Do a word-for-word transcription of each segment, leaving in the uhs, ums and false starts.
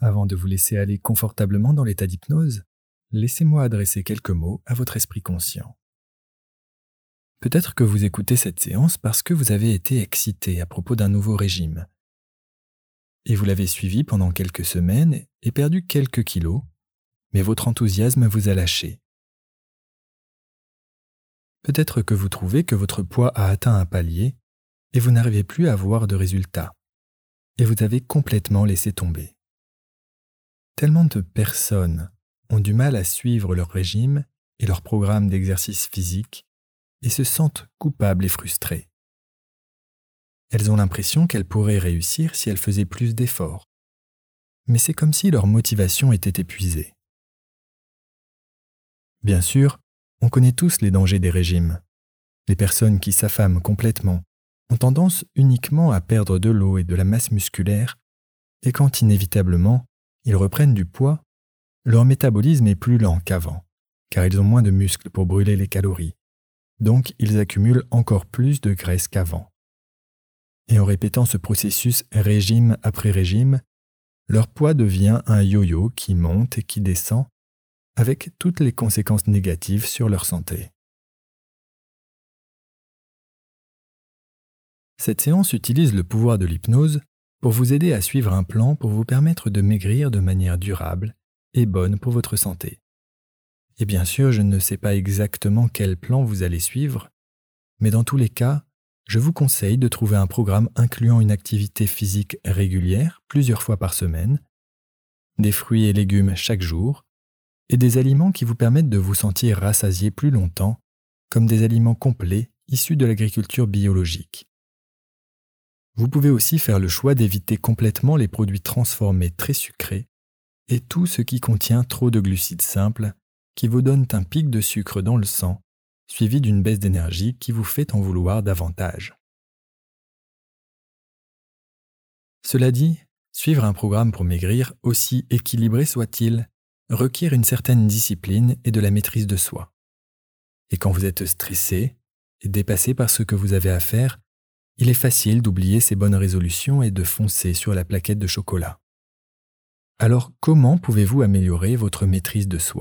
Avant de vous laisser aller confortablement dans l'état d'hypnose, laissez-moi adresser quelques mots à votre esprit conscient. Peut-être que vous écoutez cette séance parce que vous avez été excité à propos d'un nouveau régime. Et vous l'avez suivi pendant quelques semaines et perdu quelques kilos, mais votre enthousiasme vous a lâché. Peut-être que vous trouvez que votre poids a atteint un palier et vous n'arrivez plus à voir de résultats, et vous avez complètement laissé tomber. Tellement de personnes ont du mal à suivre leur régime et leur programme d'exercice physique et se sentent coupables et frustrées. Elles ont l'impression qu'elles pourraient réussir si elles faisaient plus d'efforts, mais c'est comme si leur motivation était épuisée. Bien sûr, on connaît tous les dangers des régimes. Les personnes qui s'affament complètement ont tendance uniquement à perdre de l'eau et de la masse musculaire, et quand inévitablement ils reprennent du poids, leur métabolisme est plus lent qu'avant, car ils ont moins de muscles pour brûler les calories. Donc ils accumulent encore plus de graisse qu'avant. Et en répétant ce processus régime après régime, leur poids devient un yo-yo qui monte et qui descend, avec toutes les conséquences négatives sur leur santé. Cette séance utilise le pouvoir de l'hypnose pour vous aider à suivre un plan pour vous permettre de maigrir de manière durable et bonne pour votre santé. Et bien sûr, je ne sais pas exactement quel plan vous allez suivre, mais dans tous les cas, je vous conseille de trouver un programme incluant une activité physique régulière plusieurs fois par semaine, des fruits et légumes chaque jour, et des aliments qui vous permettent de vous sentir rassasié plus longtemps, comme des aliments complets issus de l'agriculture biologique. Vous pouvez aussi faire le choix d'éviter complètement les produits transformés très sucrés et tout ce qui contient trop de glucides simples qui vous donnent un pic de sucre dans le sang, suivi d'une baisse d'énergie qui vous fait en vouloir davantage. Cela dit, suivre un programme pour maigrir, aussi équilibré soit-il, requiert une certaine discipline et de la maîtrise de soi. Et quand vous êtes stressé et dépassé par ce que vous avez à faire, il est facile d'oublier ces bonnes résolutions et de foncer sur la plaquette de chocolat. Alors, comment pouvez-vous améliorer votre maîtrise de soi ?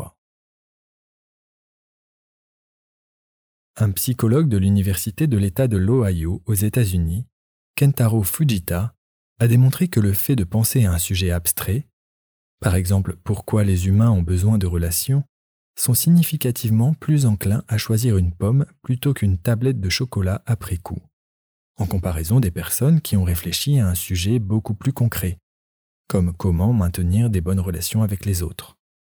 Un psychologue de l'Université de l'État de l'Ohio aux États-Unis, Kentaro Fujita, a démontré que le fait de penser à un sujet abstrait, par exemple pourquoi les humains ont besoin de relations, sont significativement plus enclins à choisir une pomme plutôt qu'une tablette de chocolat après coup, en comparaison des personnes qui ont réfléchi à un sujet beaucoup plus concret, comme comment maintenir des bonnes relations avec les autres.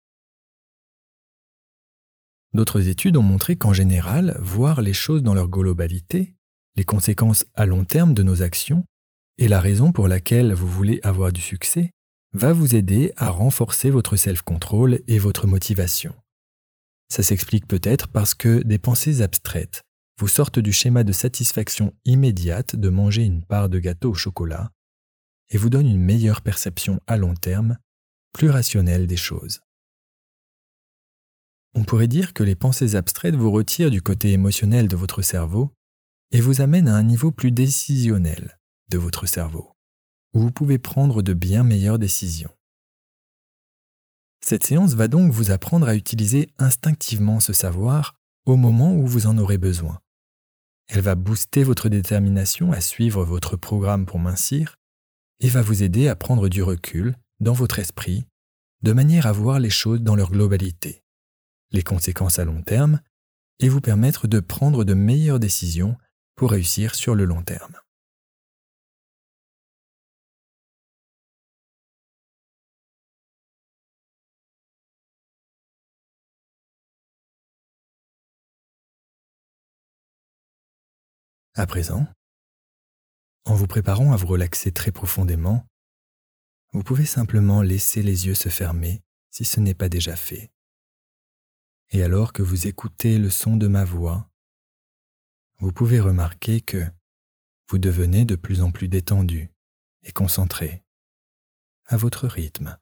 D'autres études ont montré qu'en général, voir les choses dans leur globalité, les conséquences à long terme de nos actions et la raison pour laquelle vous voulez avoir du succès, va vous aider à renforcer votre self-control et votre motivation. Ça s'explique peut-être parce que des pensées abstraites vous sortent du schéma de satisfaction immédiate de manger une part de gâteau au chocolat et vous donnent une meilleure perception à long terme, plus rationnelle des choses. On pourrait dire que les pensées abstraites vous retirent du côté émotionnel de votre cerveau et vous amènent à un niveau plus décisionnel de votre cerveau, où vous pouvez prendre de bien meilleures décisions. Cette séance va donc vous apprendre à utiliser instinctivement ce savoir au moment où vous en aurez besoin. Elle va booster votre détermination à suivre votre programme pour mincir et va vous aider à prendre du recul dans votre esprit de manière à voir les choses dans leur globalité, les conséquences à long terme et vous permettre de prendre de meilleures décisions pour réussir sur le long terme. À présent, en vous préparant à vous relaxer très profondément, vous pouvez simplement laisser les yeux se fermer si ce n'est pas déjà fait. Et alors que vous écoutez le son de ma voix, vous pouvez remarquer que vous devenez de plus en plus détendu et concentré à votre rythme.